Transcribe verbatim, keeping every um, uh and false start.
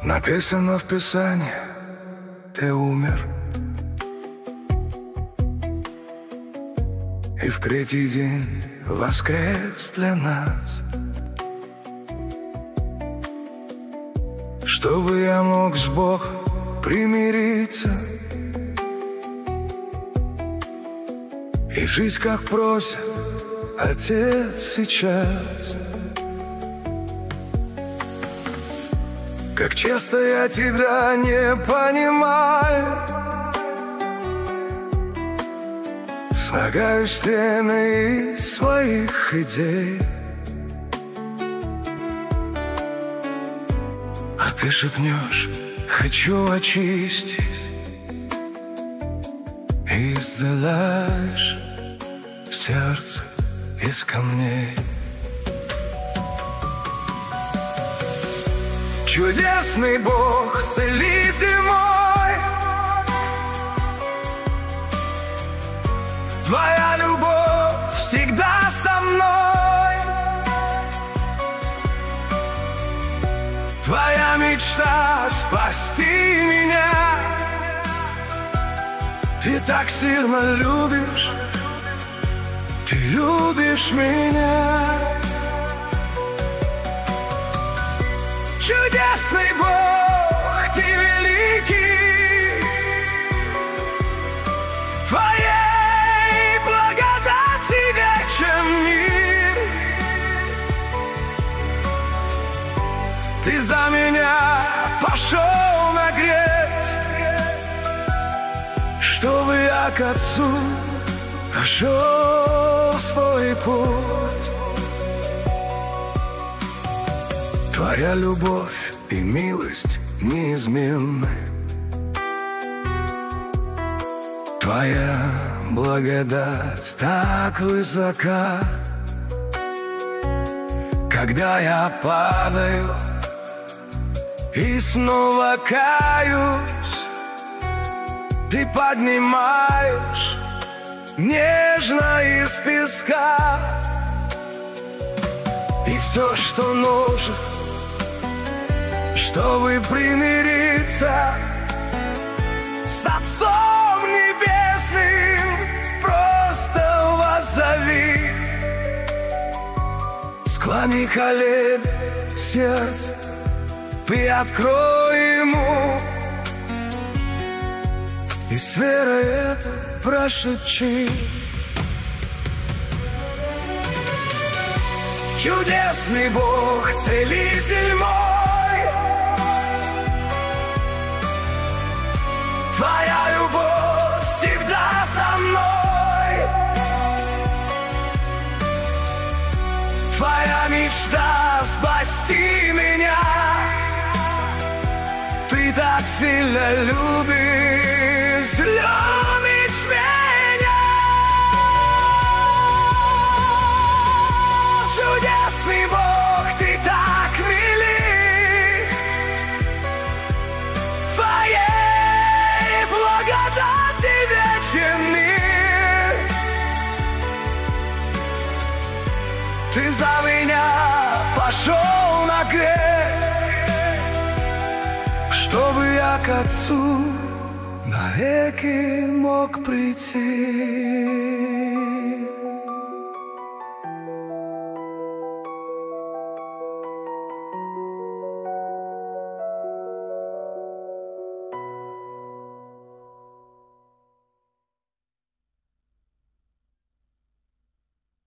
Написано в Писании, ты умер, и в третий день воскрес для нас, чтобы я мог с Богом примириться и жить, как просит Отец сейчас. Как часто я тебя не понимаю, слагаю стены из своих идей, а ты шепнешь: хочу очистить, и исцеляешь сердце из камней. Чудесный Бог, целитель мой, твоя любовь всегда со мной, твоя мечта спасти меня. Ты так сильно любишь, ты любишь меня. Чудесный Бог, ты великий, твоей благодати вечен мир. Ты за меня пошел на крест, чтобы я к Отцу нашел свой путь. Твоя любовь и милость неизменны, твоя благодать так высока. Когда я падаю и снова каюсь, ты поднимаешь нежно из песка. И все, что нужно, чтобы примириться с Отцом Небесным, просто воззови. Склони колени, сердце, приоткрой Ему, и с верой это прошепчи. Чудесный Бог, целитель мой, твоя любовь всегда со мной, твоя мечта спасти меня. Ты так сильно любишь, любишь меня. Чудесный Бог, ты так велик, твоей благодати вечен мир. Ты за меня пошел на крест, чтобы я к Отцу навеки мог прийти.